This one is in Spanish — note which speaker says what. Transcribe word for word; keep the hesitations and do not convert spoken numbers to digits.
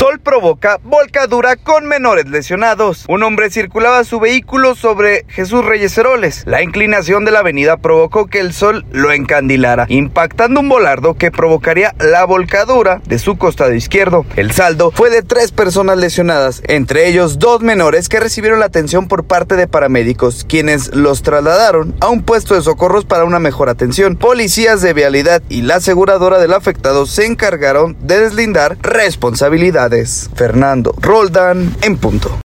Speaker 1: Sol provoca volcadura con menores lesionados. Un hombre circulaba su vehículo sobre Jesús Reyes Heroles. La inclinación de la avenida provocó que el sol lo encandilara, impactando un volardo que provocaría la volcadura de su costado izquierdo. El saldo fue de tres personas lesionadas, entre ellos dos menores que recibieron la atención por parte de paramédicos, quienes los trasladaron a un puesto de socorros para una mejor atención. Policías de vialidad y la aseguradora del afectado se encargaron de deslindar responsabilidades. Fernando Roldán, en punto.